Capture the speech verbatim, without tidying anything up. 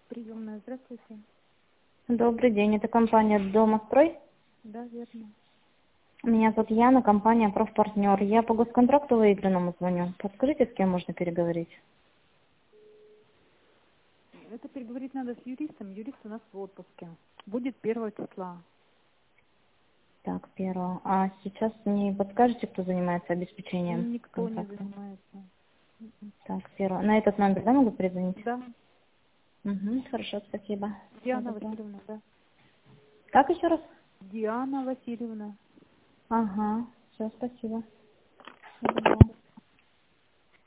Приемная, здравствуйте. Добрый день, это компания «Домострой». Да, верно. Меня зовут Яна, компания «Профпартнер». Я по госконтракту выигранному звоню. Подскажите, с кем можно переговорить? Это переговорить надо с юристом. Юрист у нас в отпуске. Будет первого числа. Так, первого. А сейчас не подскажете, кто занимается обеспечением Никто не контракта? занимается. Мгм. Так, первого. На этот номер, да, могу перезвонить? Да, Угу, хорошо, спасибо. Всего Диана доброго. Васильевна, да. Как еще раз? Диана Васильевна. Ага, все, спасибо. Всего доброго.